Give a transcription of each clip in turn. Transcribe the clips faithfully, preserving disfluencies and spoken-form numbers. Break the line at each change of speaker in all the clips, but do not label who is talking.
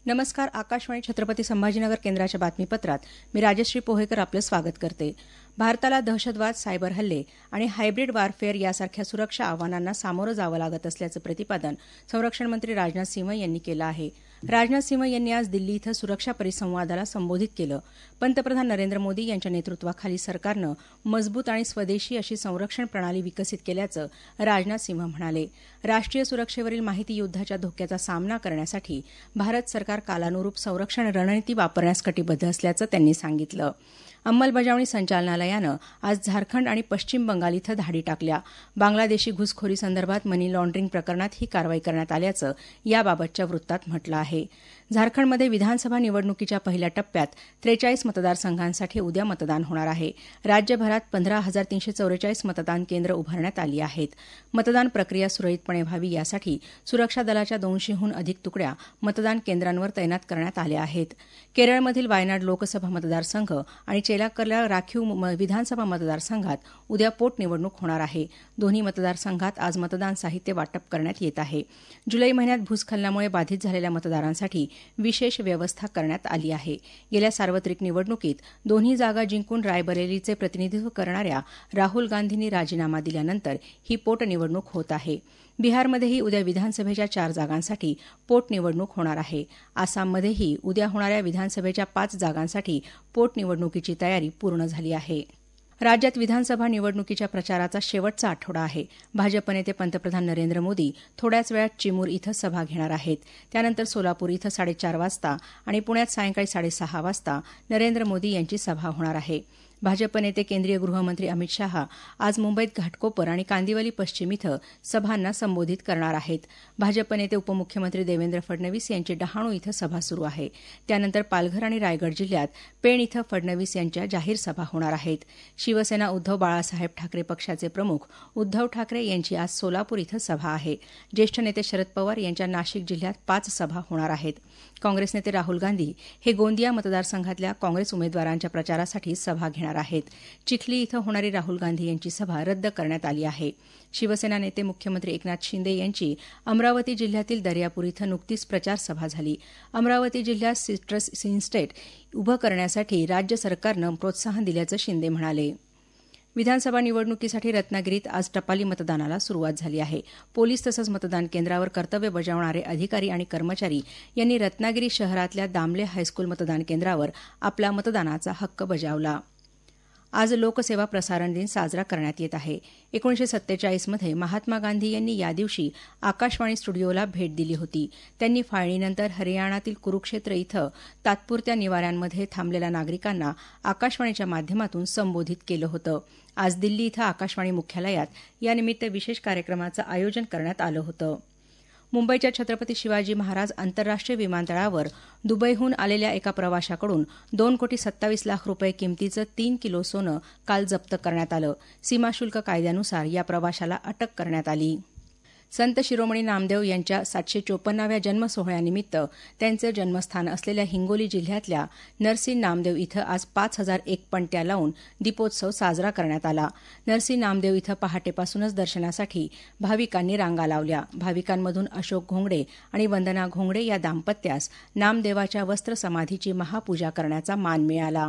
नमस्कार. आकाशवाणी छत्रपती संभाजीनगर केंद्राच्या बातमीपत्रात मी राजश्री पोहेकर आपलं स्वागत करते. भारताला दहशतवाद, सायबर हल्ले आणि हायब्रिड वॉरफेअर यासारख्या सुरक्षा आव्हानांना सामोरं जावं लागत असल्याचं प्रतिपादन संरक्षण मंत्री राजनाथ सिंह यांनी केलं आहे. राजनाथ सिंह यांनी आज दिल्ली इथं सुरक्षा परिसंवादाला संबोधित केलं. पंतप्रधान नरेंद्र मोदी यांच्या नेतृत्वाखाली सरकारनं मजबूत आणि स्वदेशी अशी संरक्षण प्रणाली विकसित केल्याचं राजनाथ सिंह म्हणाले. राष्ट्रीय सुरक्षेवरील माहिती युद्धाच्या धोक्याचा सामना करण्यासाठी भारत सरकार कालानुरूप संरक्षण रणनीती वापरण्यास कटिबद्ध असल्याचं त्यांनी सांगितलं. अंमलबजावणी संचालनालयानं आज झारखंड आणि पश्चिम बंगाल इथं धाडी टाकल्या. बांगलादेशी घुसखोरी संदर्भात मनी लॉन्ड्रिंग प्रकरणात ही कारवाई करण्यात आल्याचं याबाबतच्या वृत्तात म्हटलं आहे. झारखंडमध्ये विधानसभा निवडणुकीच्या पहिल्या टप्प्यात त्रेचाळीस मतदारसंघांसाठी उद्या मतदान होणार आहे. राज्यभरात पंधरा हजार तीनशे चौवेचाळीस मतदान केंद्र उभारण्यात आली आहेत. मतदान प्रक्रिया सुरळीतपणे व्हावी यासाठी सुरक्षा दलाच्या दोनशेहून अधिक तुकड्या मतदान केंद्रांवर तैनात करण्यात आल्या आहेत. केरळमधील वायनाड लोकसभा मतदारसंघ आणि चेलाकला राखीव विधानसभा मतदारसंघात उद्या पोटनिवडणूक होणार आहे. दोन्ही मतदारसंघात आज मतदान साहित्य वाटप करण्यात येत आहे. जुलै महिन्यात भूस्खलनामुळे बाधित झालेल्या मतदारांसाठी विशेष व्यवस्था करण्यात आली आहे. गेल्या सार्वत्रिक निवडणुकीत दोन्ही जागा जिंकून रायबरेलीचे प्रतिनिधित्व करणाऱ्या राहुल गांधींनी राजीनामा दिल्यानंतर ही पोटनिवडणूक होत आहे. बिहारमध्येही उद्या विधानसभेच्या चार जागांसाठी पोटनिवडणूक होणार आहे. आसाममध्येही उद्या होणाऱ्या विधानसभेच्या पाच जागांसाठी पोटनिवडणुकीची तयारी पूर्ण झाली आहे. राज्यात विधानसभा निवडणुकीच्या प्रचाराचा शेवटचा आठवडा आहे. भाजप नेते पंतप्रधान नरेंद्र मोदी थोड्याच वेळात चिमूर इथं सभा घेणार आहेत. त्यानंतर सोलापूर इथं साडेचार वाजता आणि पुण्यात सायंकाळी साडेसहा वाजता नरेंद्र मोदी यांची सभा होणार आहे. भाजप नेते केंद्रीय गृहमंत्री अमित शहा आज मुंबईत घाटकोपर आणि कांदिवली पश्चिम इथं सभांना संबोधित करणार आहेत. भाजप नेते उपमुख्यमंत्री देवेंद्र फडणवीस यांची डहाणू इथं सभा सुरू आहे. त्यानंतर पालघर आणि रायगड जिल्ह्यात पेण इथं फडणवीस यांच्या जाहीर सभा होणार आहेत. शिवसेना उद्धव बाळासाहेब ठाकरे पक्षाचे प्रमुख उद्धव ठाकरे यांची आज सोलापूर इथं सभा आहे. ज्येष्ठ नेते शरद पवार यांच्या नाशिक जिल्ह्यात पाच सभा होणार आहेत. काँग्रेस नेते राहुल गांधी हे गोंदिया मतदारसंघातल्या काँग्रेस उमेदवारांच्या प्रचारासाठी सभा घेणार आहेत. चिखली इथं होणारी राहुल गांधी यांची सभा रद्द करण्यात आली आहे. शिवसेना नेते मुख्यमंत्री एकनाथ शिंदे यांची अमरावती जिल्ह्यातील दर्यापूर इथं नुकतीच प्रचार सभा झाली. अमरावती जिल्ह्यात सिट्रस सिनस्टेट उभं करण्यासाठी राज्य सरकारनं प्रोत्साहन दिल्याचं शिंदे म्हणाले. विधानसभा निवडणुकीसाठी रत्नागिरीत आज टपाली मतदानाला सुरुवात झाली आहे. पोलीस तसंच मतदान केंद्रावर कर्तव्य बजावणारे अधिकारी आणि कर्मचारी यांनी रत्नागिरी शहरातल्या दामले हायस्कूल मतदान केंद्रावर आपला मतदानाचा हक्क बजावला. आज लोकसेवा प्रसारण दिन साजरा करण्यात येत आहे. एकोणीसशे सत्तेचाळीसमध्ये महात्मा गांधी यांनी या दिवशी आकाशवाणी स्टुडिओला भेट दिली होती. त्यांनी फाळणीनंतर हरियाणातील कुरुक्षेत्र इथं तात्पुरत्या निवाऱ्यांमध्ये थांबलेल्या नागरिकांना आकाशवाणीच्या माध्यमातून संबोधित केलं होतं. आज दिल्ली इथं आकाशवाणी मुख्यालयात यानिमित्त विशेष कार्यक्रमाचं आयोजन करण्यात आलं होतं. मुंबईच्या छत्रपती शिवाजी महाराज आंतरराष्ट्रीय विमानतळावर दुबईहून आलेल्या एका प्रवाशाकडून दोन कोटी सत्तावीस लाख रुपये किमतीचं तीन किलो सोनं काल जप्त करण्यात आलं. सीमाशुल्क कायद्यानुसार या प्रवाशाला अटक करण्यात आली. संत शिरोमणी नामदेव यांच्या सातशे चोपन्नाव्या जन्मसोहळ्यानिमित्त त्यांचं जन्मस्थान असलेल्या हिंगोली जिल्ह्यातल्या नरसी नामदेव इथं आज पाच हजार एक पणत्या लावून दीपोत्सव साजरा करण्यात आला. नरसी नामदेव इथं पहाटेपासूनच दर्शनासाठी भाविकांनी रांगा लावल्या. भाविकांमधून अशोक घोंगडे आणि वंदना घोंगडे या दाम्पत्यास नामदेवाच्या वस्त्रसमाधीची महापूजा करण्याचा मान मिळाला.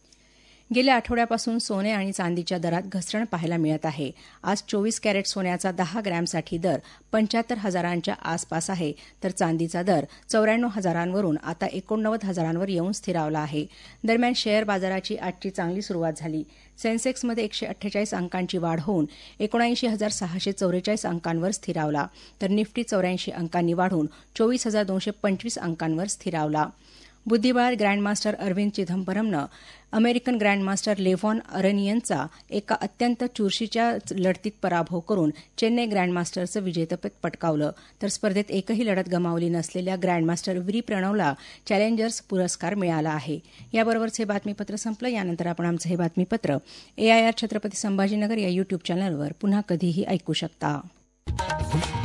गेल्या आठवड्यापासून सोने आणि चांदीच्या दरात घसरण पाहायला मिळत आहे. आज चोवीस कॅरेट सोन्याचा दहा ग्रॅमसाठी दर पंच्याहत्तर हजारांच्या आसपास आहे, तर चांदीचा दर चौऱ्याण्णव हजारांवरून आता एकोणनव्वद हजारांवर येऊन स्थिरावला आहे. दरम्यान शेअर बाजाराची आजची चांगली सुरुवात झाली. सेन्सेक्समध्ये एकशे अठ्ठेचाळीस अंकांची वाढ होऊन एकोणऐंशी हजार सहाशे चौवेचाळीस अंकांवर स्थिरावला, तर निफ्टी चौऱ्याऐंशी अंकांनी वाढून चोवीस हजार दोनशे पंचवीस अंकांवर स्थिरावला. बुद्धिबळात ग्रँडमास्टर अरविंद चिदंबरमनं अमेरिकन ग्रँडमास्टर लेव्हॉन अरेनियनचा एका अत्यंत चुरशीच्या लढतीत पराभव करून चेन्नई ग्रँडमास्टरचं विजेतेपद पटकावलं, तर स्पर्धेत एकही लढत गमावली नसलेल्या ग्रँडमास्टर व्ही प्रणवला चॅलेंजर्स पुरस्कार मिळाला आहे. याबरोबरच हे बातमीपत्र संपलं. यानंतर आपण आमचं हे बातमीपत्र एआयआर छत्रपती संभाजीनगर या युट्यूब चॅनलवर पुन्हा कधीही ऐकू शकता.